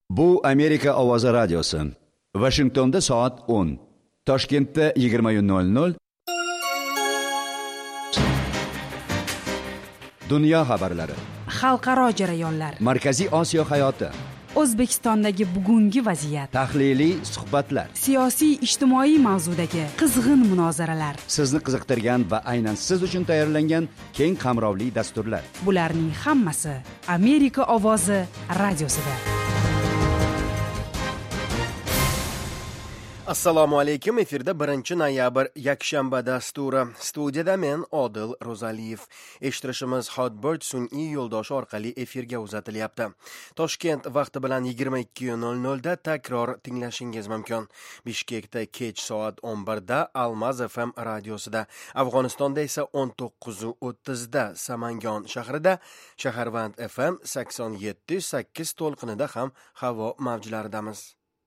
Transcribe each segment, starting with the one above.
Bu Amerika Ovozi radiosi. Washingtonda soat 10. Toshkentda 20:00. Dunyo xabarlari. Xalqaro jarayonlar. Markaziy Osiyo hayoti. O'zbekistondagi bugungi vaziyat. Tahliliy suhbatlar. Siyosiy ijtimoiy mavzudagi qizg'in munozaralar. Sizni qiziqtirgan va aynan siz uchun tayyorlangan keng qamrovli dasturlar. Bularning hammasi Amerika Ovozi radiosida. Assalomu alaykum. Efirda 1-noyabr yakshanba dasturi. Studiyada men Odil Ro'zaliyev. Eshittirishimiz Hotbird sun'iy yo'ldoshi orqali efirga uzatilyapti. Toshkent vaqti bilan 22:00 da takror tinglashingiz mumkin. Bishkekda kech soat 11 da Almaz FM radiosida, Afg'onistonda esa 19:30 da Samangon shahrida, Shaharvand FM 87.8 to'lqinida ham havo mavjlaridamiz.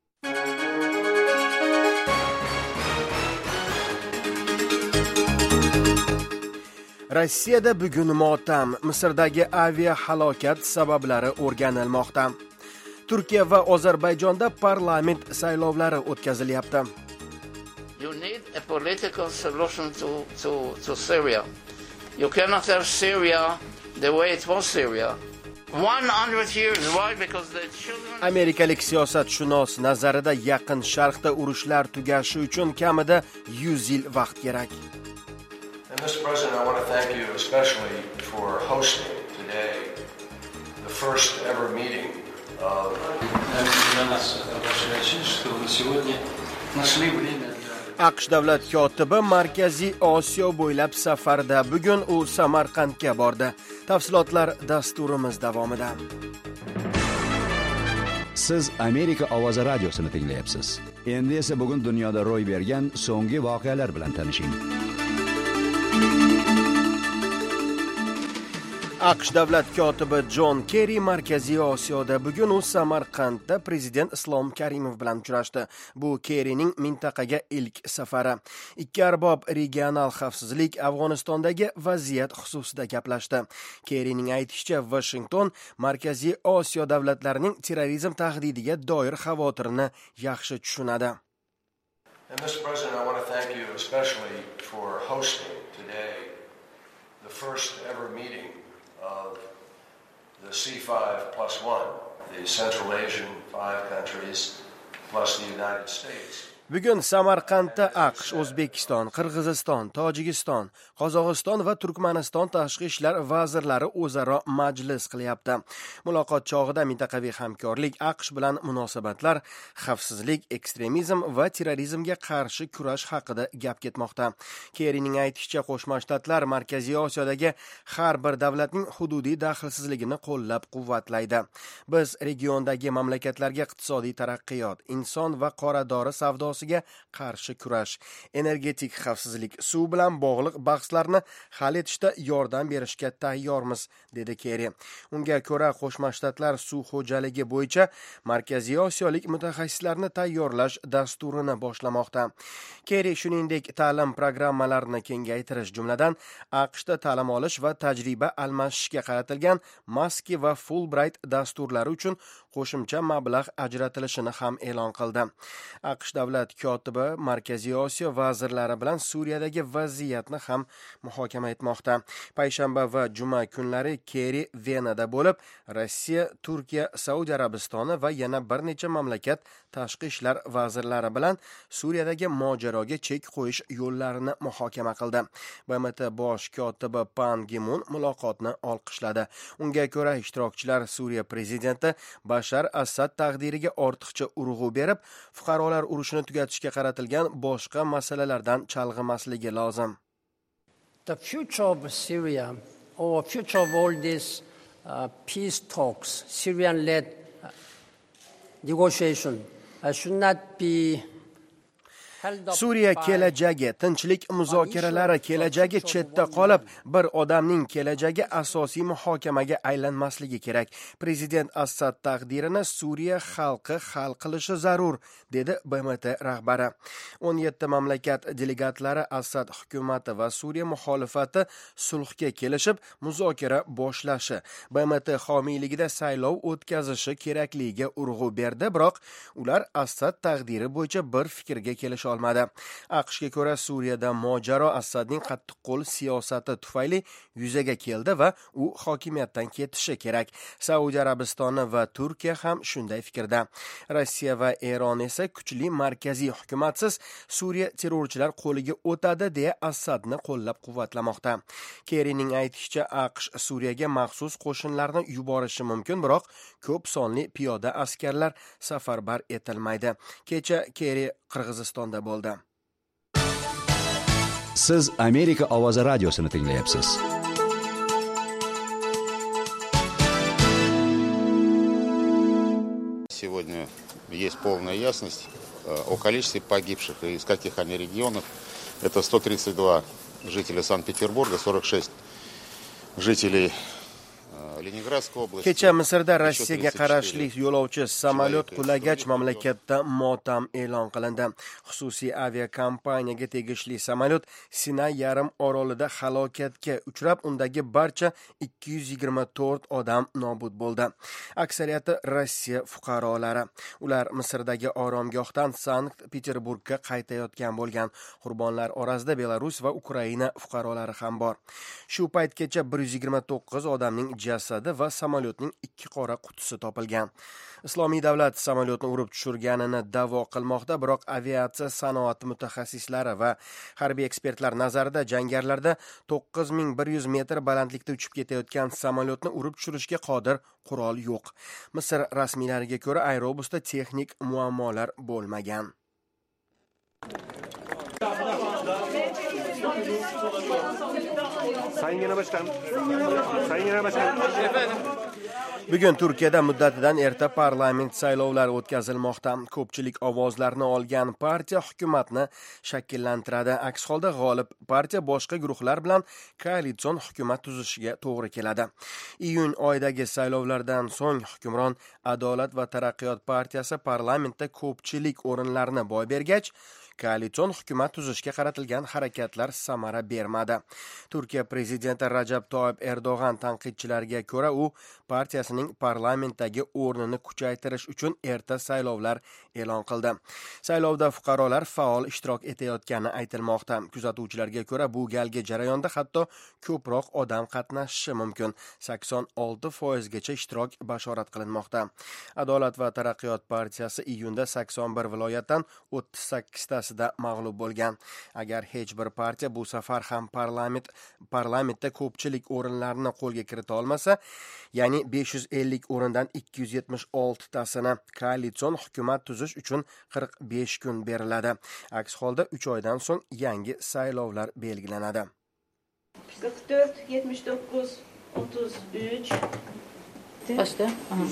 Rossiyada bugun motam. Misrdagi avia halokat sabablari o'rganilmoqda. Turkiya va Ozarbayjonda parlament saylovlari o'tkazilyapti. You need a political solution to Syria. You cannot have Syria the way it was Syria. 100 years. Why? Because the children... Amerikalik siyosatshunos nazarida Yaqin Sharqda urushlar tugashi uchun kamida 100 yil vaqt kerak. Mr. President, I want to thank you especially for hosting today the first ever meeting of... AQSh davlat kotibi Markaziy Osiyo bo'ylab safarda. Bugun u Samarqandga bordi. Tafsilotlar dasturimiz davomida. Siz Amerika Ovozi radiosini tinglayapsiz. Endi esa bugun dunyoda ro'y bergan so'nggi voqealar bilan tanishing. AQSh davlat kotibi Jon Kerri Markaziy Osiyoda. Bugun u Samarqandda prezident Islom Karimov bilan uchrashdi. Bu Kerrining mintaqaga ilk safari. Ikki arbob regional xavfsizlik, Afg'onistondagi vaziyat xususida gaplashdi. Kerrining aytishicha, Washington Markaziy Osiyo davlatlarining terrorizm tahdidiga doir xavotirini yaxshi tushunadi. Mr. President, I want to thank you especially for hosting today the first ever meeting of the C5+1, the Central Asian 5 countries plus the United States. Bugun Samarqandda AQSh, O'zbekiston, Qirg'iziston, Tojikiston, Qozog'iston va Turkmaniston tashqi ishlar vazirlari o'zaro majlis qilyapti. Muloqot chog'ida mintaqaviy hamkorlik, AQSh bilan munosabatlar, xavfsizlik, ekstremizm va terrorizmga qarshi kurash haqida gap ketmoqda. Kerrining aytishicha, Qo'shma Shtatlar Markaziy Osiyodagi har bir davlatning hududiy daxlsizligini qo'llab-quvvatlaydi. Biz regiondagi mamlakatlarga iqtisodiy taraqqiyot, inson va qora dori savdosi qarshi kurash, energetik xavfsizlik, suv bilan bog'liq bahslarni hal etishda yordam berishga tayyormiz, dedi Kerri. Unga ko'ra, Qo'shma Shtatlar suv xo'jaligi bo'yicha Markaziy Osiyolik mutaxassislarni tayyorlash dasturini boshlamoqda. Kerri shuningdek ta'lim programmalarini kengaytirish, jumladan AQShda ta'lim olish va tajriba almashishga qaratilgan Maski va Fulbright dasturlari uchun qo'shimcha mablag' ajratilishini ham e'lon qildi. AQSh davlat kotibi Markaziy Osiyo vazirlari bilan Suriyadagi vaziyatni ham muhokama etmoqda. Payshanba va juma kunlari Kerri Venada bo'lib, Rossiya, Turkiya, Saudiya Arabistoni va yana bir necha mamlakat tashqi ishlar vazirlari bilan Suriyadagi mojaroga chek qo'yish yo'llarini muhokama qildi. BMT bosh kotibi Pan Gi-mun muloqotni olqishladi. Unga ko'ra, ishtirokchilar Suriya prezidenti Bashar Asad taqdiriga ortiqcha urg'u berib, fuqarolar urushini tugatishga qaratilgan boshqa masalalardan chalg'imasligi lozim. The future of Syria or future of all these peace talks, Syrian-led negotiation should not be Suriya kelajagi, tinchlik muzokaralari kelajagi chetda qolib, bir odamning kelajagi asosiy muhokamaga aylanmasligi kerak. Prezident Assad taqdirini Suriya xalqi hal qilishi zarur, dedi BMT rahbari. 17 mamlakat delegatlari Assad hukumati va Suriya muxolifati sulhga kelishib, muzokara boshlashi, BMT homiyligida saylov o'tkazishi kerakligiga urg'u berdi, biroq ular Assad taqdiri bo'yicha bir fikrga kelisha olmadi. AQShga ko'ra Suriyada mojaro Assadning qattiqqo'l siyosati tufayli yuzaga keldi va u hokimiyatdan ketishi kerak. Saudiya Arabistoni va Turkiya ham shunday fikrda. Rossiya va Eron esa kuchli markaziy hukumatsiz Suriya terrorchilar qo'liga o'tadi deya Assadni qo'llab-quvvatlamoqda. Kerrining aytishicha, AQSh Suriyaga maxsus qo'shinlarni yuborishi mumkin, biroq ko'p sonli piyoda askarlar safarbar etilmaydi. Kecha Kerri Qirg'izistonda bo'ldi. Siz Amerika ovozi radiosini tinglayapsiz. Сегодня есть полная ясность о количестве погибших и из каких они регионов. Это 132 жителя Санкт-Петербурга, 46 жителей Leningrad области. Kecha Misrda Rossiyaga qarashli yo'lovchi samolyot qulagach mamlakatda motam e'lon qilindi. Xususiy aviakompaniyaga tegishli samolyot Sinay yarim orolida halokatga uchrab, undagi barcha 224 odam nobud bo'ldi. Aksariyati Rossiya fuqarolari. Ular Misrdagi oromgohdan Sankt-Peterburgga qaytayotgan bo'lgan. Qurbonlar orasida Belarus va Ukraina fuqarolari ham bor. Shu paytgacha 129 odamning jasadi va samolyotning 2 qora qutisi topilgan. Islomiy davlat samolyotni urib tushirganini da'vo qilmoqda, biroq aviatsiya sanoati mutaxassislari va harbiy ekspertlar nazarida jangarilarda 9100 metr balandlikda uchib ketayotgan samolyotni urib tushirishga qodir qurol yo'q. Misr rasmiylariga ko'ra aerobusda texnik muammolar bo'lmagan. Bugun Turkiyada muddatidan erta parlament saylovlari o'tkazilmoqda. Ko'pchilik ovozlarni olgan partiya hukumatni shakllantiradi. Aks holda g'olib partiya boshqa guruhlar bilan koalitsion hukumat tuzishiga to'g'ri keladi. Iyun oyidagi saylovlardan so'ng hukmron Adolat va taraqqiyot partiyasi parlamentda ko'pchilik o'rinlarni boy bergach, koalitsion hukumat tuzishga qaratilgan harakatlar samara bermadi. Turkiya prezidenti Rajab Toyyib Erdo'g'an tanqidchilarga ko'ra, u partiyasining parlamentdagi o'rnini kuchaytirish uchun erta saylovlar e'lon qildi. Saylovda fuqarolar faol ishtirok etayotgani aytilmoqda. Kuzatuvchilarga ko'ra, bu galgi jarayonda hatto ko'proq odam qatnashishi mumkin. 86% ishtirok bashorat qilinmoqda. Adolat va taraqqiyot partiyasi iyunda 81 viloyatdan 38 tasida mag'lub bo'lgan. Agar hech bir partiya bu safar ham parlamentda ko'pchilik o'rinlarni qo'lga kirita olmasa, ya'ni 550 o'rindan 276 tasini koalitsion hukumat tuzish uchun 45 kun beriladi. Aks holda 3 oydan so'ng yangi saylovlar belgilanadi. 44, 79, 33. Kaçtı?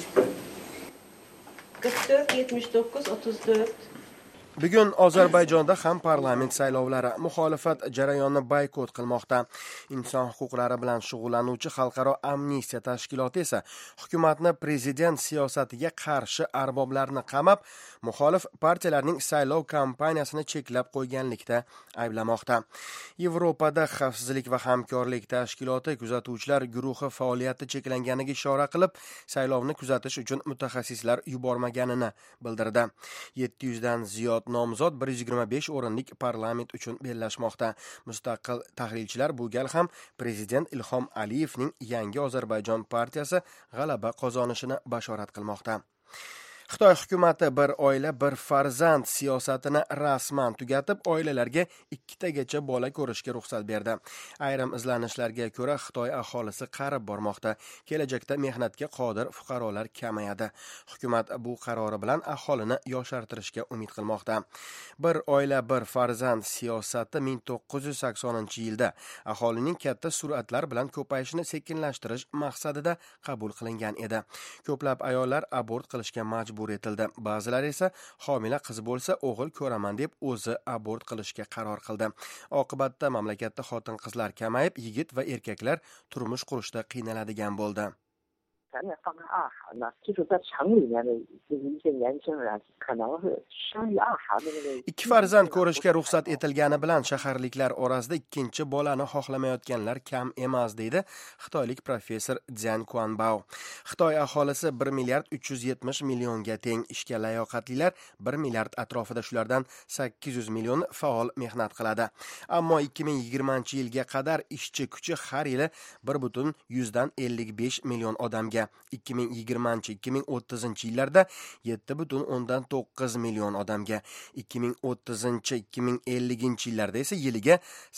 44, 79, 34. Bugun Ozarbayjonda ham parlament saylovlari. Muxolifat jarayonni boykot qilmoqda. Inson huquqlari bilan shug'ullanuvchi Xalqaro amnistiya tashkiloti esa hukumatni prezident siyosatiga qarshi arboblarni qamab, muxolif partiyalarning saylov kampaniyasini cheklab qo'yganlikda ayblamoqda. Yevropada xavfsizlik va hamkorlik tashkiloti kuzatuvchilar guruhi faoliyati cheklanganiga ishora qilib, saylovni kuzatish uchun mutaxassislar yubormaganini bildirdi. 700 dan ziyod nomzod 125 o'rinlik parlament uchun bellashmoqda. Mustaqil tahlilchilar bu gal ham prezident Ilhom Aliyevning yangi Ozarbayjon partiyasi g'alaba qozonishini bashorat qilmoqda. Xitoy hukumati bir oila bir farzand siyosatini rasman tugatib, oilalarga 2 tagacha bola ko'rishga ruxsat berdi. Ayrim izlanishlarga ko'ra Xitoy aholisi qarib bormoqda. Kelajakda mehnatga qodir fuqarolar kamayadi. Hukumat bu qarori bilan aholini yoshartirishga umid qilmoqda. Bir oila bir farzand siyosati 1980-yilda aholining katta sur'atlar bilan ko'payishini sekinlashtirish maqsadida qabul qilingan edi. Ko'plab ayollar abort qilishga majbur majbur etildi. Ba'zilar esa homila qiz bo'lsa o'g'il ko'raman deb o'zi abort qilishga qaror qildi. Oqibatda mamlakatda xotin-qizlar kamayib, yigit va erkaklar turmush qurishda qiynaladigan bo'ldi. 咱也放开二孩呢，就是在城里面的就是一些年轻人，可能是生育二孩的那个。 Ikki farzand ko'rishga ruxsat etilgani bilan shaharliklar orasida ikkinchi bolani xohlamayotganlar kam emas, deydi xitoylik professor Jian Quanbao. Xitoy aholisi 1 milliard 370 millionga teng, ishga layoqatlilar 1 milliard atrofida, shulardan 800 million faol mehnat qiladi. Ammo 2020-yilga qadar ishchi kuchi har yili 1,55 million odamga, 2020-2030 yillarda 7,9 million odamga, 2030-2050 yillarda esa yiliga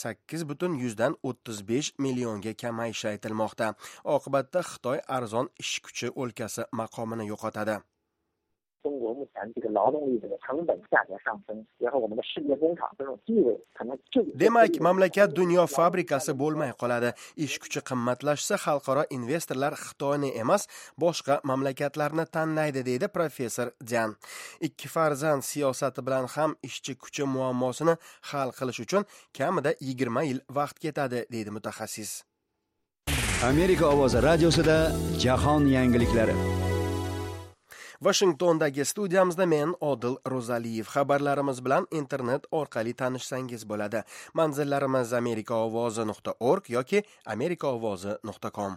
8,35 millionga kamayishi aytilmoqda. Oqibatda Xitoy arzon ish kuchi o'lkasi maqomini yo'qotadi. 中国目前这个劳动力这个成本价格上升，然后我们的世界工厂这种地位可能就 Demak, mamlakat dunyo fabrikasi bo'lmay qoladi. Ish kuchi qimmatlashsa, xalqaro investorlar Xitoyni emas, boshqa mamlakatlarni tanlaydi, deydi professor Jian. Ikki farzand siyosati bilan ham ishchi kuchi muammosini hal qilish uchun kamida 20 yil vaqt ketadi, deydi mutaxassis. Amerika ovozi radiosida jahon yangiliklari. Washingtondagi studiyamizda men Odil Ro'zaliyev. Xabarlarimiz bilan internet orqali tanishsangiz bo'ladi. Manzillarimiz amerikaovozi.org yoki amerikaovozi.com.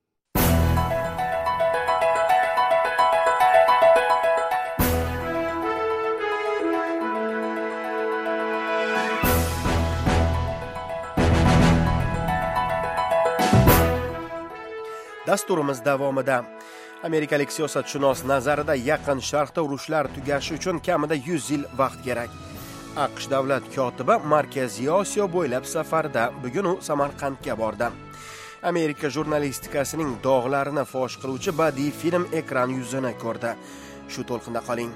Dasturimiz davomida amerikalik siyosatshunos nazarida Yaqin Sharqda urushlar tugashi uchun kamida 100 yil vaqt kerak. AQSh davlat kotibi Markaziy Osiyo bo'ylab safarda. Bugun u Samarqandga bordi. Amerika jurnalistikasining dog'larini fosh qiluvchi badiiy film ekran yuzini ko'rdi. Shu to'lqinda qoling.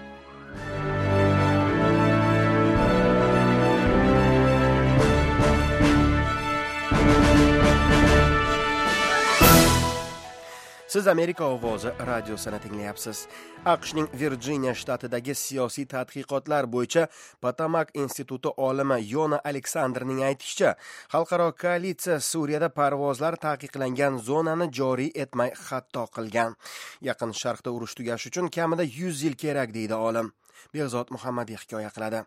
Siz Amerika ovozi radiosini tinglayapsiz. AQShning Virjiniya shtatidagi siyosiy tadqiqotlar bo'yicha Potomak instituti olimi Yona Aleksandrning aytishicha, xalqaro koalitsiya Suriyada parvozlar taqiqlangan zonani joriy etmay xato qilgan. Yaqin Sharqda urush tugashi uchun kamida 100 yil kerak, deydi olim. Behzod Muhammadiy hikoya qiladi.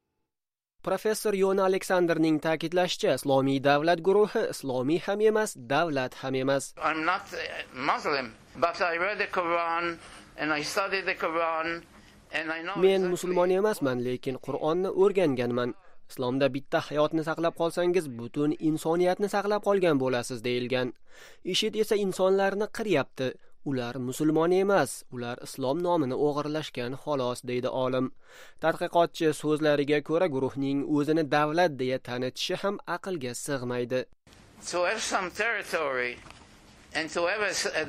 Professor Yona Aleksandrning ta'kidlashicha, Islomiy davlat guruhi islomiy ham emas, davlat ham emas. I'm not Muslim, but I read the Quran and I studied the Quran and I know. Men musulmon emasman, lekin Qur'onni o'rganganman. Islomda bitta hayotni saqlab qolsangiz, butun insoniyatni saqlab qolgan bo'lasiz, deyilgan. IShID esa insonlarni qiryapti. Ular musulmon emas, ular islom nomini o'g'irlashgan xolos, deydi olim. Tadqiqotchi so'zlariga ko'ra, guruhning o'zini davlat deya tanitishi ham aqlga sig'maydi. To have some territory and to have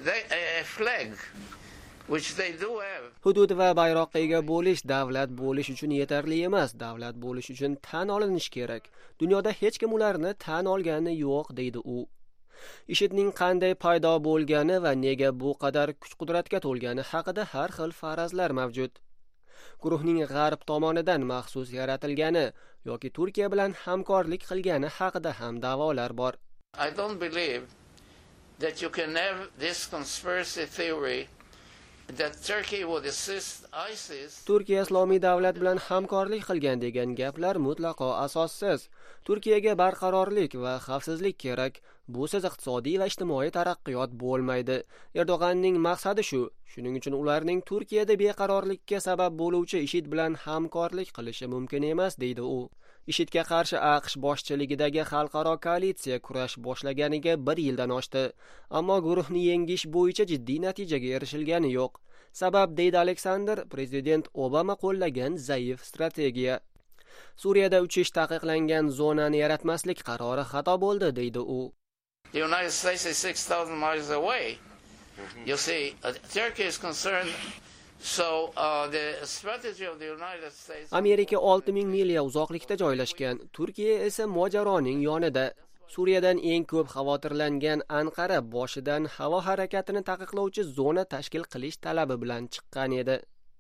a flag, which they do have. Hudud va bayroqqa ega bo'lish davlat bo'lish uchun yetarli emas. Davlat bo'lish uchun tan olinish kerak. Dunyoda hech kim ularni tan olgani yo'q, deydi u. IShIDning qanday paydo bo'lgani va nega bu qadar kuch-qudratga to'lgani haqida har xil farazlar mavjud. Guruhning g'arb tomonidan maxsus yaratilgani yoki Turkiya bilan hamkorlik qilgani haqida ham da'volar bor. I don't believe that you can have this conspiracy theory that Turkey would assist ISIS. Turkiya islomiy davlat bilan hamkorlik qilgan degan gaplar mutlaqo asossiz. Turkiyaga barqarorlik va xavfsizlik kerak. Busiz iqtisodiy va ijtimoiy taraqqiyot bo'lmaydi. Erdo'g'anning maqsadi shu. Shuning uchun ularning Turkiyada beqarorlikka sabab bo'luvchi IShID bilan hamkorlik qilishi mumkin emas, deydi u. IShIDga qarshi AQSh boshchiligidagi xalqaro koalitsiya kurash boshlaganiga 1 yildan oshdi. Ammo guruhni yengish bo'yicha jiddiy natijaga erishilgani yo'q. Sabab, deydi Aleksandr, prezident Obama qo'llagan zaif strategiya. Suriyada uchish taqiqlangan zonani yaratmaslik qarori xato bo'ldi, deydi u. The United States is 6,000 miles away. You see, Turkey is concerned. So the strategy of the United States. Amerika 6000 milya uzoqlikda joylashgan. Turkiya esa mojaroning yonida. Suriyadan eng ko'p xavotirlangan Anqara boshidan havo harakatini taqiqlovchi zona tashkil qilish talabi bilan chiqqan edi.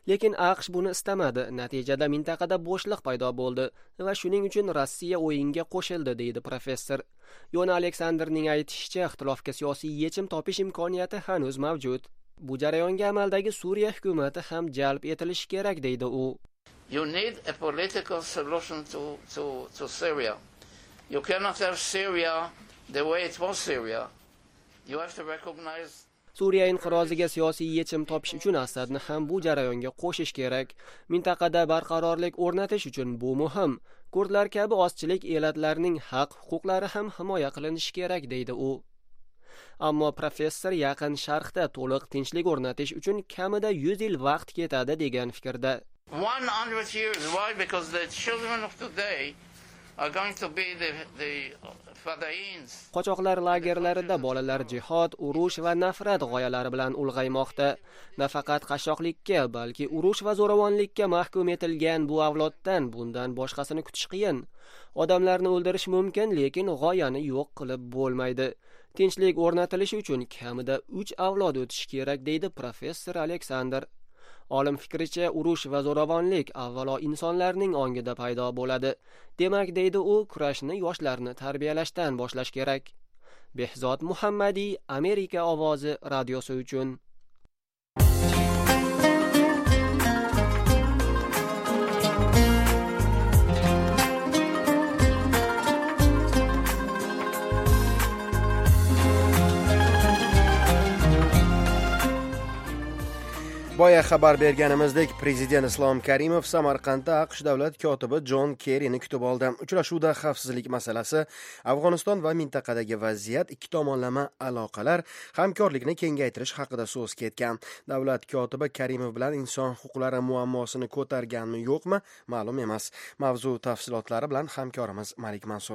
Lekin AQSh buni istamadi. Natijada mintaqada bo'shliq paydo bo'ldi va shuning uchun Rossiya o'yinga qo'shildi, deydi professor. Yona Aleksanderning aytishicha, ixtilofga siyosiy yechim topish imkoniyati hanuz mavjud. Bu jarayonga amaldagi Suriya hukumati ham jalb etilishi kerak, deydi u. You need a political solution to Syria. You cannot have Syria the way it was Syria. You have to recognize Suriya inqiroziga siyosiy yechim topish uchun Asadni ham bu jarayonga qo'shish kerak. Mintaqada barqarorlik o'rnatish uchun bu muhim. Kurdlar kabi ozchilik elatlarining haq-huquqlari ham himoya qilinishi kerak, deydi u. Ammo professor Yaqin Sharqda to'liq tinchlik o'rnatish uchun kamida 100 yil vaqt ketadi degan fikrda. 100 years. Why? Because the children of today are going to be the fadains. Qochoqlar lagerlarida bolalar jihod, urush va nafrat g'oyalari bilan ulg'aymoqda. Nafaqat qashshoqlikka, balki urush va zo'ravonlikka mahkum etilgan bu avloddan bundan boshqasini kutish qiyin. Odamlarni o'ldirish mumkin, lekin g'oyani yo'q qilib bo'lmaydi. Tinchlik o'rnatilishi uchun kamida 3 avlod o'tishi kerak, deydi professor Aleksander. Olim fikricha, urush va zo'ravonlik avvalo insonlarning ongida paydo bo'ladi. Demak, deydi u, kurashni yoshlarni tarbiyalashdan boshlash kerak. Behzod Muhammadiy, Amerika ovozi radiosi uchun. Boya xabar berganimizdek, Prezident Islom Karimov Samarqandda AQSh davlat kotibi Jon Kerrini kutib oldi. Uchrashuvda xavfsizlik masalasi, Afg'oniston va mintaqadagi vaziyat, ikki tomonlama aloqalar, hamkorlikni kengaytirish haqida so'z ketgan. Davlat kotibi Karimov bilan inson huquqlari muammosini ko'targanmi, yo'qmi, ma'lum emas. Mavzu tafsilotlari bilan hamkorimiz Malik Mansur.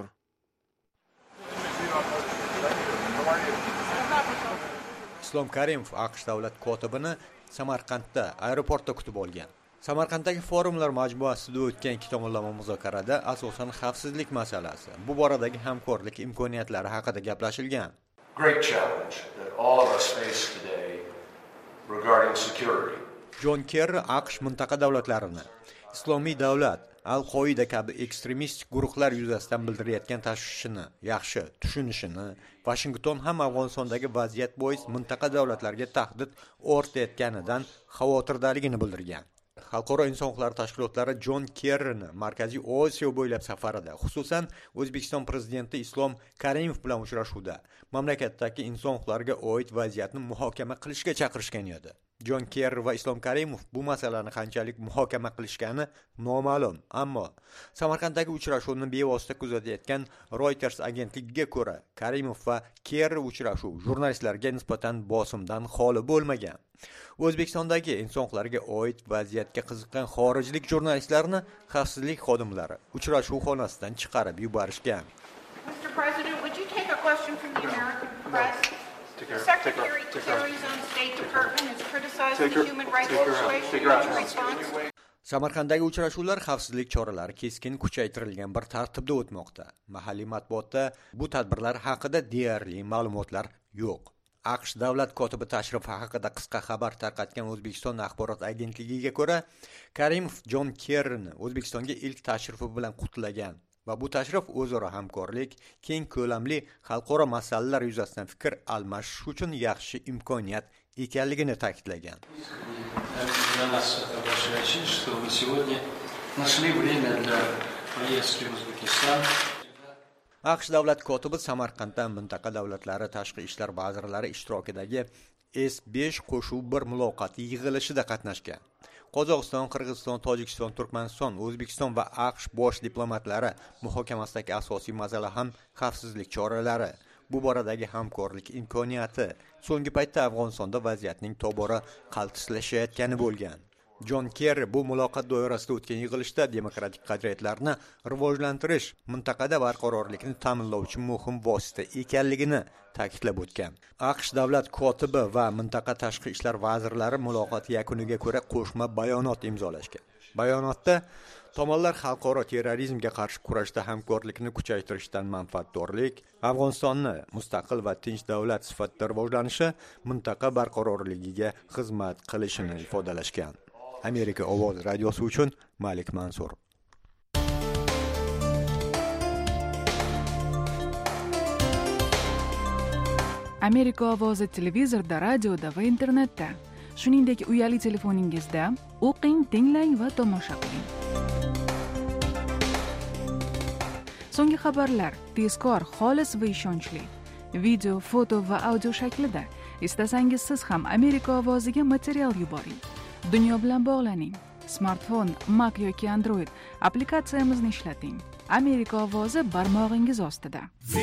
Islom Karimov AQSh davlat kotibini Samarqandda aeroportda kutib olgan. Samarqanddagi forumlar majmuasida o'tgan ikki tomonlama muzokarada asosan xavfsizlik masalasi, bu boradagi hamkorlik imkoniyatlari haqida gaplashilgan. Great challenge that all of us face today regarding security. Jon Kerri AQSh mintaqa davlatlarini Islomiy davlat, Al-Qoida kabi ekstremistik guruhlar yuzasidan bildirayotgan tashvishini yaxshi tushunishini, Washington ham Afg'onistondagi vaziyat bo'yicha mintaqa davlatlarga tahdid o'rnatayotganidan xavotirdaligini bildirgan. Xalqaro inson huquqlari tashkilotlari Jon Kerrini Markaziy Osiyo bo'ylab safarida, xususan O'zbekiston prezidenti Islom Karimov bilan uchrashuvda mamlakatdagi inson huquqlariga oid vaziyatni muhokama qilishga chaqirishgan edi. Jon Kerri va Islom Karimov bu masalani qanchalik muhokama qilishgani noma'lum, ammo Samarqanddagi uchrashuvni bevosita kuzatayotgan Reuters agentligiga ko'ra, Karimov va Kerri uchrashuv jurnalistlarga nisbatan bosimdan xoli bo'lmagan. O'zbekistondagi inson huquqlariga oid vaziyatga qiziqqan xorijlik jurnalistlarni xavfsizlik xodimlari uchrashuv xonasidan chiqarib yuborishgan. Mr. President, would you take a question from the American press? The Secretary Kerry's own State Department has criticized the human rights situation in response. Samarqanddagi uchrashuvlar xavfsizlik choralari keskin kuchaytirilgan bir tartibda o'tmoqda. Mahalliy matbuotda bu tadbirlar haqida deyarli ma'lumotlar yo'q. AQSh davlat kotibi tashrifi haqida qisqa xabar tarqatgan O'zbekiston axborot agentligiga ko'ra, Karimov Jon Kerrini O'zbekistonga ilk tashrifi bilan qutlagan va bu tashrif o'zaro hamkorlik, keng ko'lamli xalqaro masalalar yuzasidan fikr almashish uchun yaxshi imkoniyat ekanligini ta'kidlagan. Для нас это большая честь, что вы сегодня нашли время для поездки в Узбекистан. AQSh davlat kotibi Samarqandda mintaqa davlatlari tashqi ishlar vazirlari ishtirokidagi S5 qo'shuv bir muloqot yig'ilishida qatnashgan. Qozog'iston, Qirg'iziston, Tojikiston, Turkmaniston, O'zbekiston va AQSh bosh diplomatlari muhokamasidagi asosiy masala ham xavfsizlik choralari. Bu boradagi hamkorlik imkoniyati so'nggi paytda Afg'onistonda vaziyatning tobora qaltislashayotgani bo'lgan. Jon Kerri bu muloqot doirasida o'tgan yig'ilishda demokratik qadriyatlarni rivojlantirish, mintaqada barqarorlikni ta'minlovchi muhim vosita ekanligini ta'kidlab o'tgan. AQSh davlat kotibi va mintaqa tashqi ishlar vazirlari muloqoti yakuniga ko'ra qo'shma bayonot imzolashgan. Bayonotda tomonlar xalqaro terrorizmga qarshi kurashda hamkorlikni kuchaytirishdan manfaatdorlik, Afg'onistonni mustaqil va tinch davlat sifatida rivojlanishi, mintaqa barqarorligiga xizmat qilishini ifodalashgan. Amerika ovozi radiosi uchun Malik Mansur. Amerika ovozi televizorda, radioda va internetda, shuningdek uyali telefoningizda o'qing, tinglang va tomosha qiling. So'nggi xabarlar tezkor, xolis va ishonchli. Video, foto va audio shaklida. Istasangiz siz ham Amerika ovoziga material yuboring. Dunyo bilan bog'laning. Smartfon, Mac yoki Android applikatsiyamizni ishlating. Amerika ovozi barmog'ingiz ostida.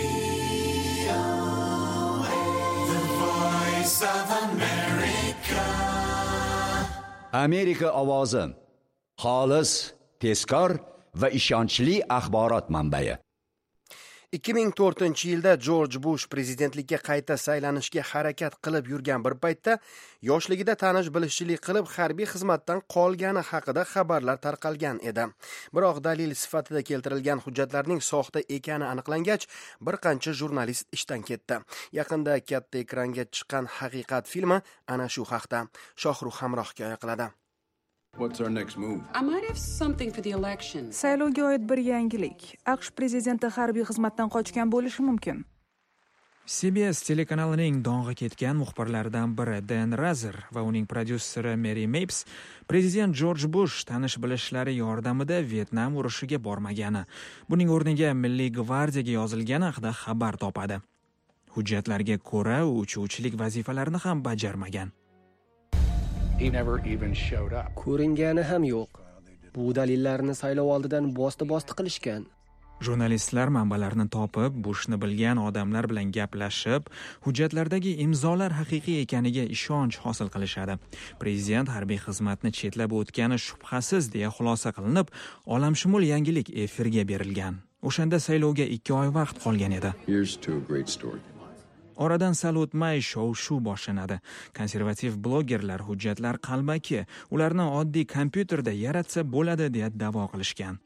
Amerika ovozi. Xolis, tezkor va ishonchli axborot manbai. 2004-yilda Jorj Bush prezidentlikka qayta saylanishga harakat qilib yurgan bir paytda yoshligida tanish-bilishchilik qilib harbiy xizmatdan qolgani haqida xabarlar tarqalgan edi. Biroq dalil sifatida keltirilgan hujjatlarning soxta ekani aniqlangach, bir qancha jurnalist ishdan ketdi. Yaqinda katta ekranga chiqqan Haqiqat filmi ana shu haqda. Shohrux Hamroh hikoya qiladi. What's our next move? I might have something for the election. Saylovga oid bir yangilik. AQSh prezidenti harbiy xizmatdan qochgan bo'lishi mumkin. CBS telekanalining dong'i ketgan muxbirlaridan biri Dan Rather va uning prodyuseri Mary Mapes prezident Jorj Bush tanish-bilishlari yordamida Vyetnam urushiga bormagani, buning o'rniga Milliy gvardiyaga yozilgani haqida xabar topadi. Hujjatlarga ko'ra, u uchuvchilik vazifalarini ham bajarmagan. He never even showed up. Ko'ringani ham yo'q. Bu dalillarni saylov oldidan bosti qilishgan. Jurnalistlar manbalarni topib, Bushni bilgan odamlar bilan gaplashib, hujjatlardagi imzolar haqiqiy ekaniga ishonch hosil qilishadi. Prezident harbiy xizmatni chetlab o'tgani shubhasiz deya xulosa qilinib, olamshumul yangilik efirga berilgan. O'shanda saylovga 2 oy vaqt qolgan edi. Here's to a great story. Oradan sal o'tmay shov-shuv boshlanadi. Konservativ blogerlar hujjatlar qalbaki, ularni oddiy kompyuterda yaratsa bo'ladi deya da'vo qilishgan.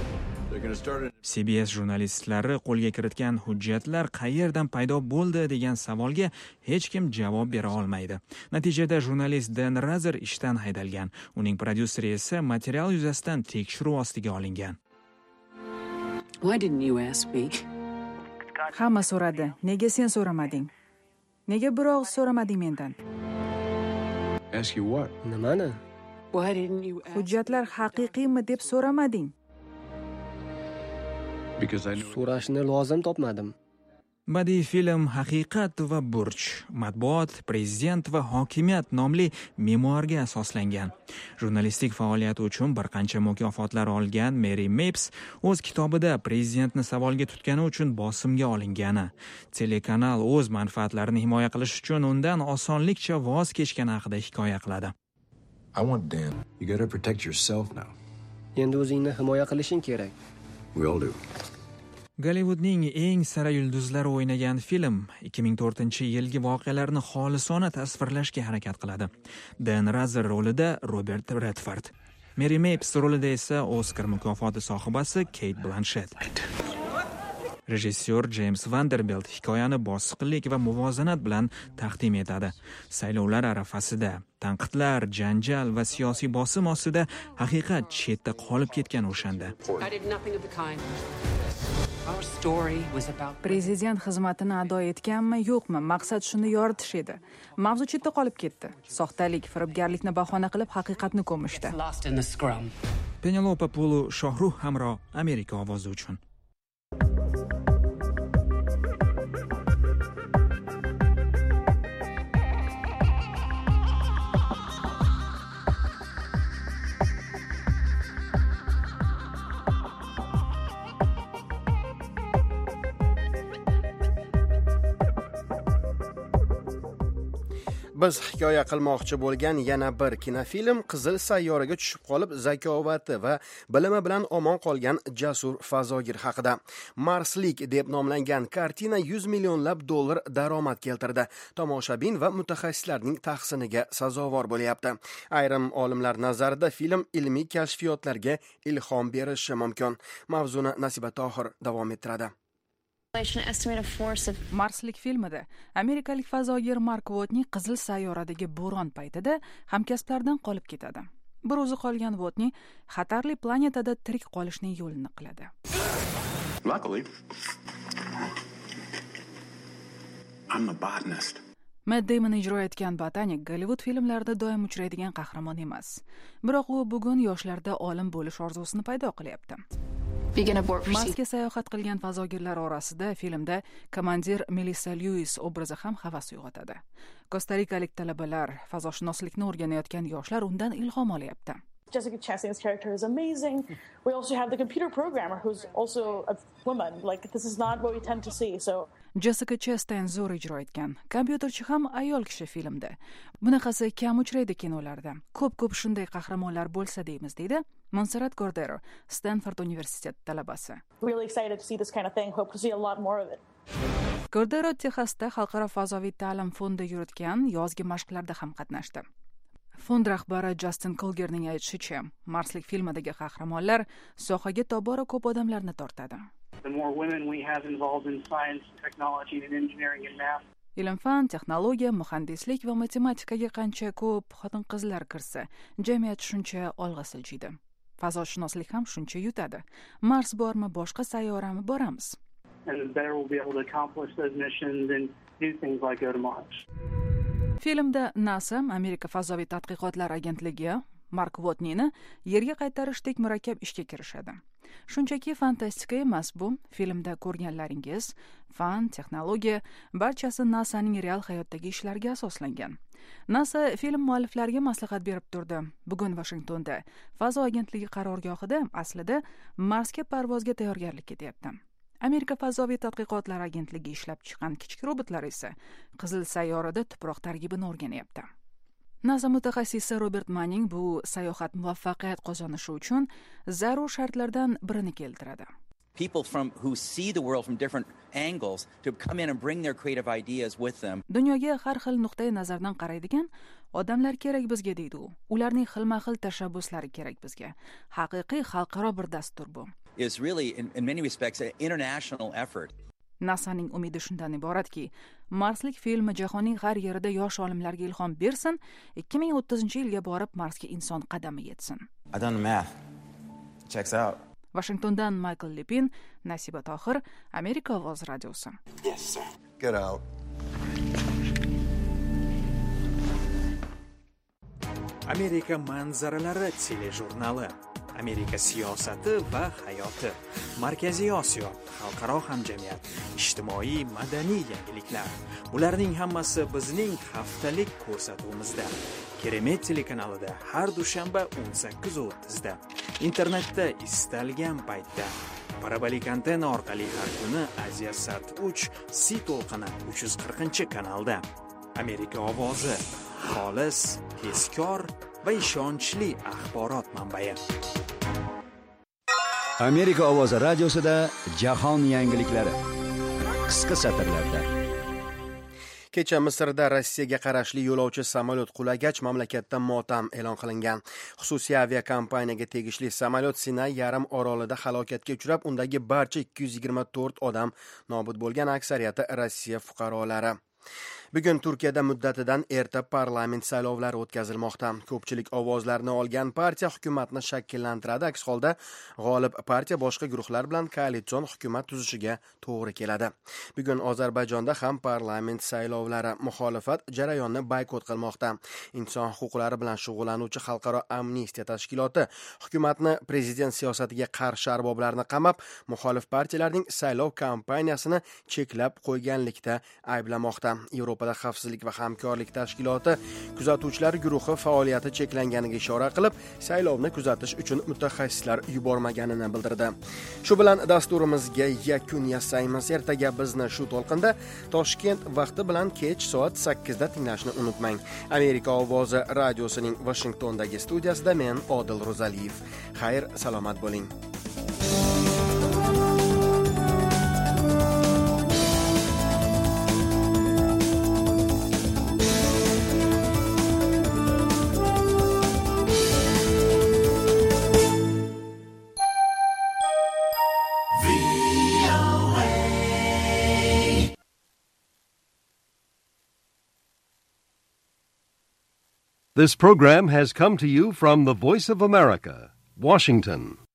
CBS jurnalistlari qo'lga kiritgan hujjatlar qayerdan paydo bo'ldi degan savolga hech kim javob bera olmaydi. Natijada jurnalist Dan Rather ishdan haydalgan. Uning prodyuseri esa material yuzasidan tekshiruv ostiga olingan. Why didn't you ask me? Hamma so'radi. Nega sen so'ramading? Nega biroq so'ramading mendan? Ask you what? Nimani? Why didn't you ask? Hujjatlar haqiqiymi deb so'ramading? Because I know. So'rashni lozim topmadim. Badiiy film Haqiqat va burch, matbuot, prezident va hokimiyat nomli memuarga asoslangan. Jurnalistik faoliyati uchun bir qancha mukofotlar olgan Mary Mapes o'z kitobida prezidentni savolga tutgani uchun bosimga olingani, telekanal o'z manfaatlarini himoya qilish uchun undan osonlikcha voz kechgani haqida hikoya qiladi. I want Dan. You got to protect yourself now. Endi o'zingni himoya qilishing kerak. We all do. Gollivudning eng sara yulduzlari o'ynagan film 2004-yilgi voqealarni xolisona tasvirlashga harakat qiladi. Dan Rather rolida Robert Redford, Mary Mapes rolida esa Oscar mukofoti sohibasi Kate Blanchett. Rejissyor James Vanderbilt hikoyani bosiqlik va muvozanat bilan taqdim etadi. Saylovlar arafasida tanqidlar, janjal va siyosiy bosim ostida haqiqat chetda qolib ketgan o'shanda. Prezident xizmatini ado etganmi, yo'qmi? Maqsad shuni yoritish edi. Mavzu chetda qolib ketdi. Soxtalik, firibgarlikni bahona qilib haqiqatni ko'mishdi. Penelope Pulu, Shohrux Hamroh, Amerika ovozi uchun. Biz hikoya qilmoqchi bo'lgan yana bir kinofilm Qizil sayyoraga tushib qolib zakovati va bilimi bilan omon qolgan jasur fazogir haqida. Marslik deb nomlangan kartina 100 millionlab dollar daromad keltirdi. Tomoshabin va mutaxassislarning tahsiniga sazovor bo'lyapti. Ayrim olimlar nazarida film ilmiy kashfiyotlarga ilhom berishi mumkin. Mavzuni Nasiba Tohir davom ettiradi. Marslik filmida amerikalik fazogir Mark Watning Qizil sayyoradagi bo'ron paytida hamkasblaridan qolib ketadi. Bir o'zi qolgan Votni xatarli planetada tirik qolishning yo'lini qiladi. Luckily, I'm a botanist. Matt Damon ijro etgan botanik Gollivud filmlarida doim uchraydigan qahramon emas. Biroq u bugun yoshlarda olim bo'lish orzusini paydo qilyapti. Marsga sayohat qilgan fazogirlar orasida filmda komandir Melissa Lewis obrazi ham havas uyg'otadi. Kostarikalik talabalar, fazoshunoslikni o'rganayotgan yoshlar undan ilhom olyapti. Jessica Chastain's character is amazing. We also have the computer programmer who's also a woman. Like, this is not what we tend to see. So Jessica Chastain zo'r ijro etgan. Kompyuterchi ham ayol kishi filmda. Bunaqasi kam uchraydi kinolarda. Ko'p shunday qahramonlar bo'lsa deymiz, deydi Montserrat Cordero, Stanford universiteti talabasi. Really excited to see this kind of thing. Hope to see a lot more of it. Cordero Texasda xalqaro fazoviy ta'lim fondi yuritgan yozgi mashqlarda ham qatnashdi. Fond rahbari Justin Colgerning aytishicha, Marslik filmidagi qahramonlar sohaga tobora ko'p odamlarni tortadi. The more women we have involved in science, technology and engineering and math. Ilm-fan, texnologiya, muhandislik va matematikaga qancha ko'p xotin-qizlar kirsa, jamiyat shuncha olg'a siljiydi. Fazoshunoslik ham shuncha yutadi. Mars bormi, boshqa sayyorami boramiz. And better we'll be able to accomplish those missions and do things like go to Mars. Filmda NASA, Amerika fazoviy tadqiqotlar agentligi Mark Watneyni yerga qaytarishdek murakkab ishga kirishadi. Shunchaki fantastika emas bu. Filmda ko'rganlaringiz, fan, texnologiya barchasi NASAning real hayotdagi ishlariga asoslangan. NASA film mualliflariga maslahat berib turdi. Bugun Washingtonda fazo agentligi qarorgohida aslida Marsga parvozga tayyorgarlik ketyapti. Amerika fazoviy tadqiqotlar agentligi ishlab chiqqan kichik robotlar esa Qizil sayyorada tuproq tarkibini o'rganyapti. NASA mutaxassisi Robert Manning bu sayohat muvaffaqiyat qozonishi uchun zarur shartlardan birini keltiradi. People who see the world from different angles to come in and bring their creative ideas with them. Dunyoga har xil nuqtai nazardan qaraydigan odamlar kerak bizga, deydi u. Ularning xilma-xil tashabbuslari kerak bizga. Haqiqiy xalqaro bir dastur bu. Is really in many respects an international effort. NASAning umidi shundan iboratki, Marslik filmi jahonning har yerida yosh olimlarga ilhom bersin, 2030-yilga borib Marsga inson qadami yetsin. I done the math. Checks out. Washingtondan Michael Lepin, Nasiba Tohir, Amerika ovozi radiosi. Yes, sir. Get out. Amerika manzaralari telejurnali. Amerika siyosati va hayoti. Markaziy Osiyo, xalqaro hamjamiyat, ijtimoiy madaniy yangiliklar. Bularning hammasi bizning haftalik ko'rsatuvimizda. Keremet telekanalida har dushanba 18:30da. Internetda istalgan paytda. Parabolik antena orqali har kuni Aziyasat 3 C to'lqini 340-kanalda. Amerika ovozi, xolis, tezkor va ishonchli axborot manbai. Amerika ovozi radiosida jahon yangiliklari qisqa satrlarda. Kecha Misrda Rossiyaga qarashli yo'lovchi samolyot qulagach mamlakatda motam e'lon qilingan. Xususiy aviakompaniyaga tegishli samolyot Sinay yarim orolida halokatga uchrab, undagi barcha 224 odam nobud bo'lgan, aksariyati Rossiya fuqarolari. Bugun Turkiyada muddatidan erta parlament saylovlari o'tkazilmoqda. Ko'pchilik ovozlarni olgan partiya hukumatni shakllantiradi. Aks holda g'olib partiya boshqa guruhlar bilan koalitsion hukumat tuzishiga to'g'ri keladi. Bugun Ozarbayjonda ham parlament saylovlari. Muxolifat jarayonni boykot qilmoqda. Inson huquqlari bilan shug'ullanuvchi xalqaro amnistiya tashkiloti hukumatni prezident siyosatiga qarshi arboblarni qamab, muxolif partiyalarning saylov kampaniyasini cheklab qo'yganlikda ayblamoqda. Yevropada xavfsizlik va hamkorlik tashkiloti kuzatuvchilar guruhi faoliyati cheklanganiga ishora qilib, saylovni kuzatish uchun mutaxassislar yubormaganini bildirdi. Shu bilan dasturimizga yakun yasaymiz. Ertaga bizni shu to'lqinda Toshkent vaqti bilan kech soat 8 da tinglashni unutmang. Amerika ovozi radiosining Washingtondagi studiyasida men Odil Ro'zaliyev. Xayr, salomat bo'ling. This program has come to you from the Voice of America, Washington.